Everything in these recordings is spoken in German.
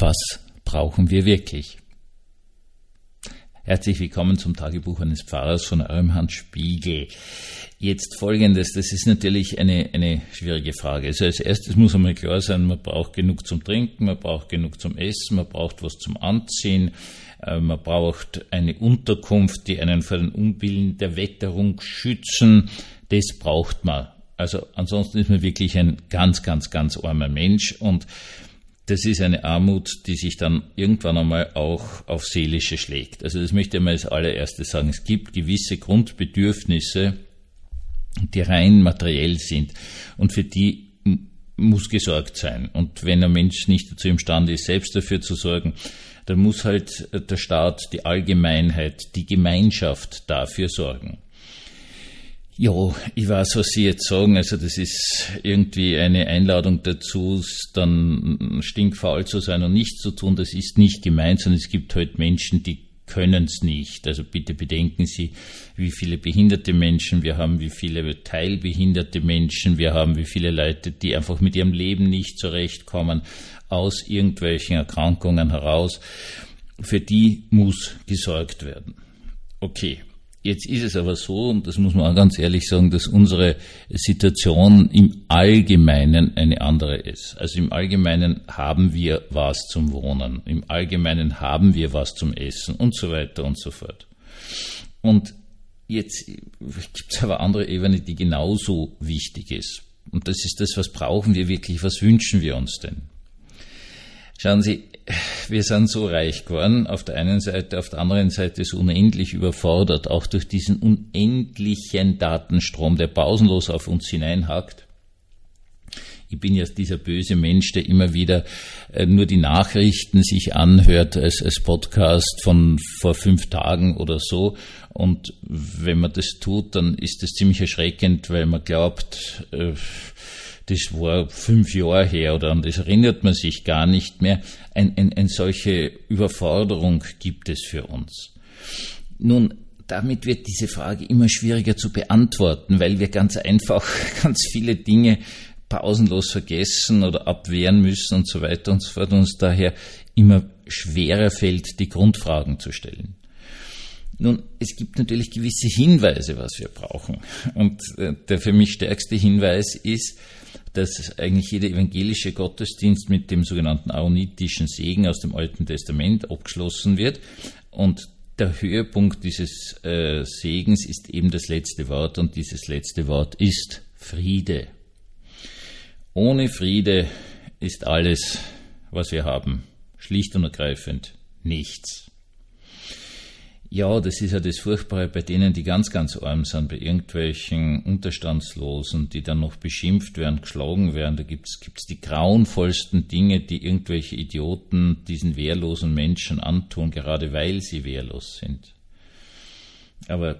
was brauchen wir wirklich? Herzlich willkommen zum Tagebuch eines Pfarrers von eurem Hans Spiegel. Jetzt Folgendes, das ist natürlich eine schwierige Frage. Also als erstes muss einmal klar sein, man braucht genug zum Trinken, man braucht genug zum Essen, man braucht was zum Anziehen, man braucht eine Unterkunft, die einen vor den Unbillen der Wetterung schützen. Das braucht man. Also ansonsten ist man wirklich ein ganz armer Mensch, und das ist eine Armut, die sich dann irgendwann einmal auch auf Seelische schlägt. Also das möchte ich mal als allererstes sagen. Es gibt gewisse Grundbedürfnisse, die rein materiell sind, und für die muss gesorgt sein. Und wenn ein Mensch nicht dazu imstande ist, selbst dafür zu sorgen, dann muss halt der Staat, die Allgemeinheit, die Gemeinschaft dafür sorgen. Ja, ich weiß, was Sie jetzt sagen, also das ist irgendwie eine Einladung dazu, dann stinkfaul zu sein und nichts zu tun. Das ist nicht gemeint, sondern es gibt halt Menschen, die können es nicht. Also bitte bedenken Sie, wie viele behinderte Menschen wir haben, wie viele teilbehinderte Menschen wir haben, wie viele Leute, die einfach mit ihrem Leben nicht zurechtkommen, aus irgendwelchen Erkrankungen heraus. Für die muss gesorgt werden. Okay. Jetzt ist es aber so, und das muss man auch ganz ehrlich sagen, dass unsere Situation im Allgemeinen eine andere ist. Also im Allgemeinen haben wir was zum Wohnen, im Allgemeinen haben wir was zum Essen und so weiter und so fort. Und jetzt gibt es aber andere Ebene, die genauso wichtig ist. Und das ist das, was brauchen wir wirklich, was wünschen wir uns denn? Schauen Sie, wir sind so reich geworden, auf der einen Seite, auf der anderen Seite so unendlich überfordert, auch durch diesen unendlichen Datenstrom, der pausenlos auf uns hineinhackt. Ich bin ja dieser böse Mensch, der immer wieder nur die Nachrichten sich anhört als Podcast von vor 5 Tagen oder so. Und wenn man das tut, dann ist das ziemlich erschreckend, weil man glaubt, das war 5 Jahre her oder an das erinnert man sich gar nicht mehr. Eine solche Überforderung gibt es für uns. Nun, damit wird diese Frage immer schwieriger zu beantworten, weil wir ganz einfach ganz viele Dinge pausenlos vergessen oder abwehren müssen und so weiter und so fort, und uns daher immer schwerer fällt, die Grundfragen zu stellen. Nun, es gibt natürlich gewisse Hinweise, was wir brauchen. Und der für mich stärkste Hinweis ist, dass eigentlich jeder evangelische Gottesdienst mit dem sogenannten aaronitischen Segen aus dem Alten Testament abgeschlossen wird. Und der Höhepunkt dieses Segens ist eben das letzte Wort, und dieses letzte Wort ist Friede. Ohne Friede ist alles, was wir haben, schlicht und ergreifend nichts. Ja, das ist ja das Furchtbare bei denen, die ganz arm sind, bei irgendwelchen Unterstandslosen, die dann noch beschimpft werden, geschlagen werden. Da gibt's die grauenvollsten Dinge, die irgendwelche Idioten diesen wehrlosen Menschen antun, gerade weil sie wehrlos sind. Aber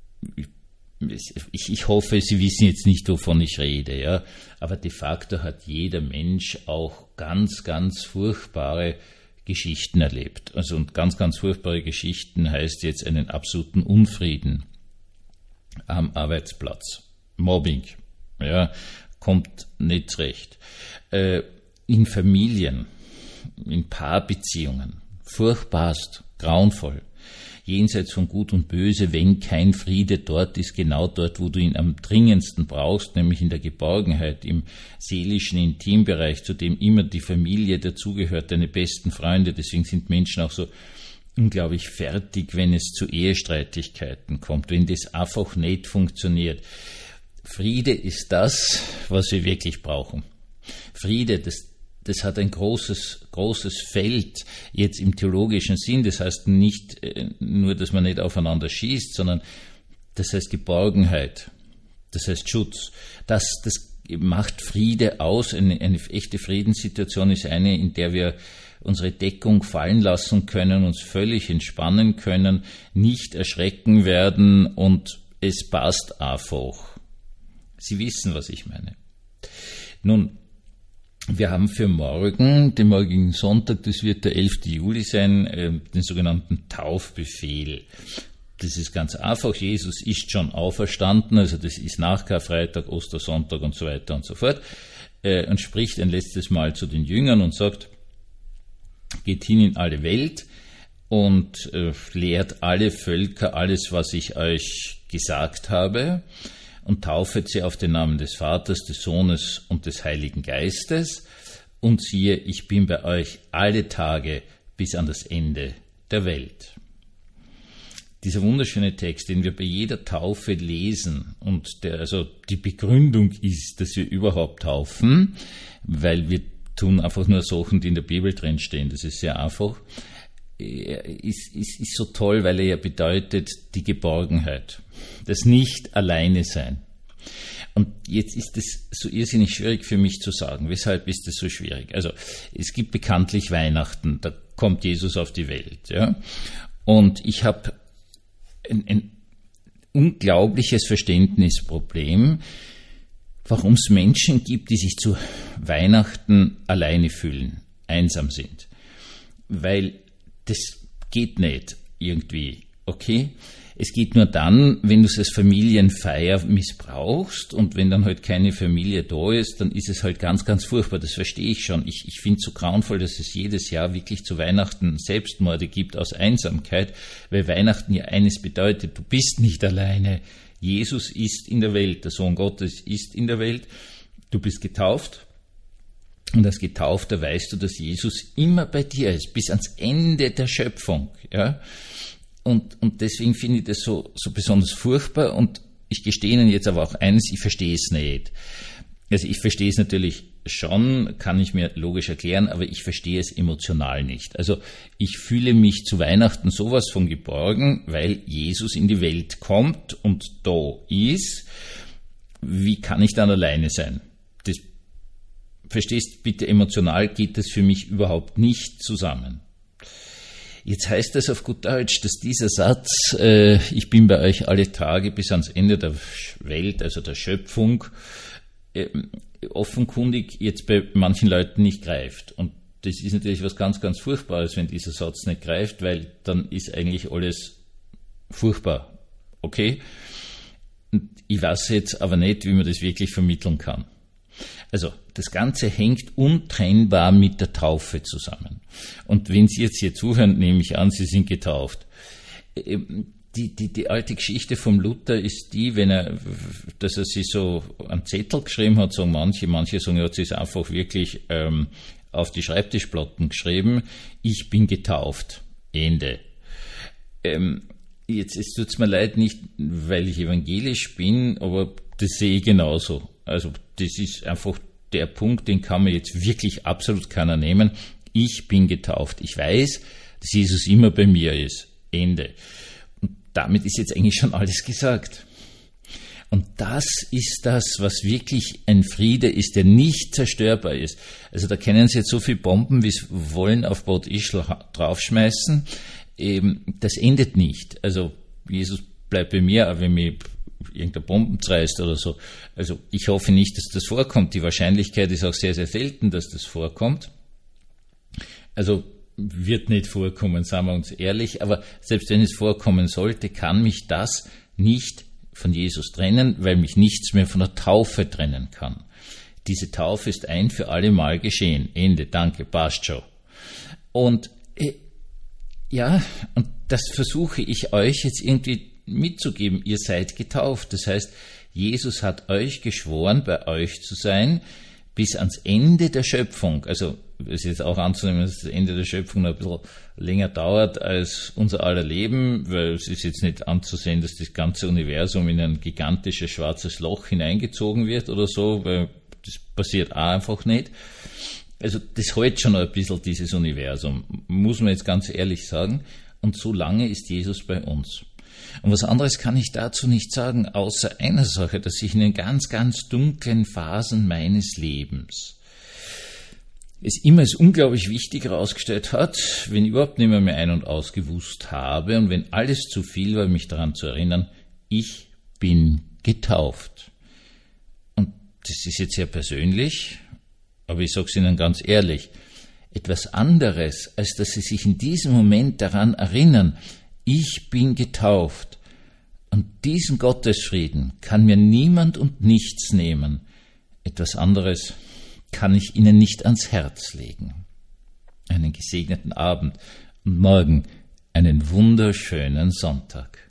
ich hoffe, Sie wissen jetzt nicht, wovon ich rede, ja. Aber de facto hat jeder Mensch auch ganz furchtbare Geschichten erlebt. Also, und ganz furchtbare Geschichten heißt jetzt einen absoluten Unfrieden am Arbeitsplatz. Mobbing, ja, kommt nicht zurecht. In Familien, in Paarbeziehungen, furchtbarst, grauenvoll. Jenseits von Gut und Böse, wenn kein Friede dort ist, genau dort, wo du ihn am dringendsten brauchst, nämlich in der Geborgenheit, im seelischen Intimbereich, zu dem immer die Familie dazugehört, deine besten Freunde. Deswegen sind Menschen auch so unglaublich fertig, wenn es zu Ehestreitigkeiten kommt, wenn das einfach nicht funktioniert. Friede ist das, was wir wirklich brauchen. Friede, das hat ein großes Feld jetzt im theologischen Sinn. Das heißt nicht nur, dass man nicht aufeinander schießt, sondern das heißt Geborgenheit, das heißt Schutz. Das macht Friede aus. Eine echte Friedenssituation ist eine, in der wir unsere Deckung fallen lassen können, uns völlig entspannen können, nicht erschrecken werden, und es passt einfach. Sie wissen, was ich meine. Nun, wir haben für morgen, den morgigen Sonntag, das wird der 11. Juli sein, den sogenannten Taufbefehl. Das ist ganz einfach. Jesus ist schon auferstanden, also das ist nach Karfreitag, Ostersonntag und so weiter und so fort, und spricht ein letztes Mal zu den Jüngern und sagt: geht hin in alle Welt und lehrt alle Völker alles, was ich euch gesagt habe, und taufet sie auf den Namen des Vaters, des Sohnes und des Heiligen Geistes. Und siehe, ich bin bei euch alle Tage bis an das Ende der Welt. Dieser wunderschöne Text, den wir bei jeder Taufe lesen und der also die Begründung ist, dass wir überhaupt taufen, weil wir tun einfach nur Sachen, die in der Bibel drinstehen. Das ist sehr einfach. Ist so toll, weil er ja bedeutet die Geborgenheit, das Nicht-Alleine-Sein. Und jetzt ist es so irrsinnig schwierig für mich zu sagen. Weshalb ist das so schwierig? Also es gibt bekanntlich Weihnachten, da kommt Jesus auf die Welt. Ja? Und ich habe ein unglaubliches Verständnisproblem, warum es Menschen gibt, die sich zu Weihnachten alleine fühlen, einsam sind. Weil das geht nicht irgendwie, okay? Es geht nur dann, wenn du es als Familienfeier missbrauchst und wenn dann halt keine Familie da ist, dann ist es halt ganz, ganz furchtbar. Das verstehe ich schon. Ich finde es so grauenvoll, dass es jedes Jahr wirklich zu Weihnachten Selbstmorde gibt aus Einsamkeit, weil Weihnachten ja eines bedeutet, du bist nicht alleine. Jesus ist in der Welt, der Sohn Gottes ist in der Welt, du bist getauft. Und als Getaufter weißt du, dass Jesus immer bei dir ist, bis ans Ende der Schöpfung. Ja? Und deswegen finde ich das so besonders furchtbar. Und ich gestehe Ihnen jetzt aber auch eines, ich verstehe es nicht. Also ich verstehe es natürlich schon, kann ich mir logisch erklären, aber ich verstehe es emotional nicht. Also ich fühle mich zu Weihnachten sowas von geborgen, weil Jesus in die Welt kommt und da ist. Wie kann ich dann alleine sein? Verstehst bitte, emotional geht das für mich überhaupt nicht zusammen. Jetzt heißt das auf gut Deutsch, dass dieser Satz, ich bin bei euch alle Tage bis ans Ende der Welt, also der Schöpfung, offenkundig jetzt bei manchen Leuten nicht greift. Und das ist natürlich was ganz, ganz Furchtbares, wenn dieser Satz nicht greift, weil dann ist eigentlich alles furchtbar. Okay? Und ich weiß jetzt aber nicht, wie man das wirklich vermitteln kann. Also, das Ganze hängt untrennbar mit der Taufe zusammen. Und wenn Sie jetzt hier zuhören, nehme ich an, Sie sind getauft. Die alte Geschichte vom Luther ist die, dass er sich so einen Zettel geschrieben hat, sagen manche sagen, er hat sich einfach wirklich auf die Schreibtischplatten geschrieben, ich bin getauft. Ende. Jetzt tut's mir leid, nicht weil ich evangelisch bin, aber das sehe ich genauso. Also das ist einfach der Punkt, den kann mir jetzt wirklich absolut keiner nehmen. Ich bin getauft. Ich weiß, dass Jesus immer bei mir ist. Ende. Und damit ist jetzt eigentlich schon alles gesagt. Und das ist das, was wirklich ein Friede ist, der nicht zerstörbar ist. Also da können Sie jetzt so viele Bomben, wie Sie wollen, auf Bad Ischl draufschmeißen. Das endet nicht. Also Jesus bleibt bei mir, auch wenn mich irgendeine Bomben zerreißt oder so. Also ich hoffe nicht, dass das vorkommt. Die Wahrscheinlichkeit ist auch sehr, sehr selten, dass das vorkommt. Also wird nicht vorkommen, sagen wir uns ehrlich. Aber selbst wenn es vorkommen sollte, kann mich das nicht von Jesus trennen, weil mich nichts mehr von der Taufe trennen kann. Diese Taufe ist ein für alle Mal geschehen. Ende, danke, passt schon. Und ja, und das versuche ich euch jetzt irgendwie mitzugeben. Ihr seid getauft. Das heißt, Jesus hat euch geschworen, bei euch zu sein, bis ans Ende der Schöpfung. Also es ist jetzt auch anzunehmen, dass das Ende der Schöpfung noch ein bisschen länger dauert als unser aller Leben, weil es ist jetzt nicht anzusehen, dass das ganze Universum in ein gigantisches schwarzes Loch hineingezogen wird oder so, weil das passiert auch einfach nicht. Also das hält schon ein bisschen dieses Universum, muss man jetzt ganz ehrlich sagen. Und so lange ist Jesus bei uns. Und was anderes kann ich dazu nicht sagen, außer einer Sache, dass sich in den ganz, ganz dunklen Phasen meines Lebens es immer als unglaublich wichtig herausgestellt hat, wenn ich überhaupt nicht mehr ein- und ausgewusst habe und wenn alles zu viel war, mich daran zu erinnern, ich bin getauft. Und das ist jetzt sehr persönlich, aber ich sage es Ihnen ganz ehrlich, etwas anderes, als dass Sie sich in diesem Moment daran erinnern, ich bin getauft. Und diesen Gottesfrieden kann mir niemand und nichts nehmen. Etwas anderes kann ich Ihnen nicht ans Herz legen. einen gesegneten Abend und morgen einen wunderschönen Sonntag.